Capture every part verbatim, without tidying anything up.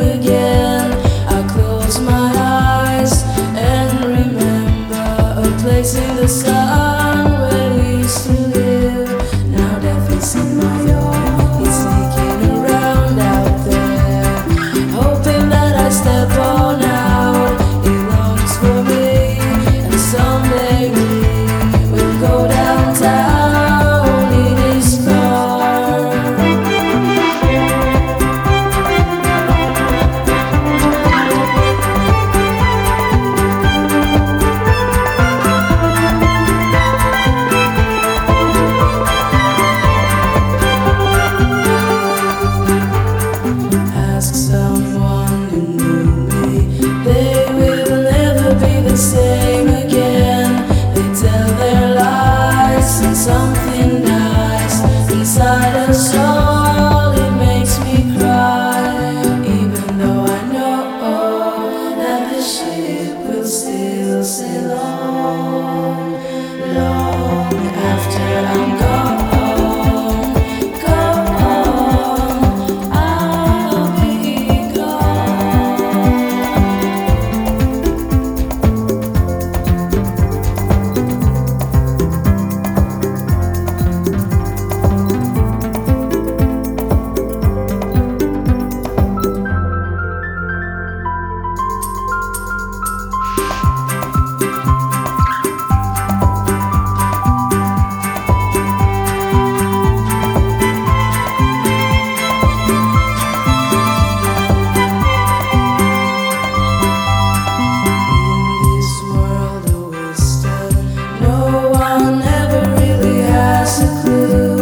again. I close my eyes and remember a place in the sun where we used to live. Now death is in my yard, he's sneaking around out there, hoping that I step on out. He longs for me, and someday we will go downtown in his car. Ask someone who knew me, they will never be the same again. They tell their lies and something nice inside us all, it makes me cry. Even though I know that the ship will still sail on, long after I'm gone.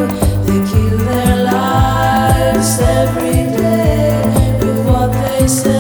Every day with what they say.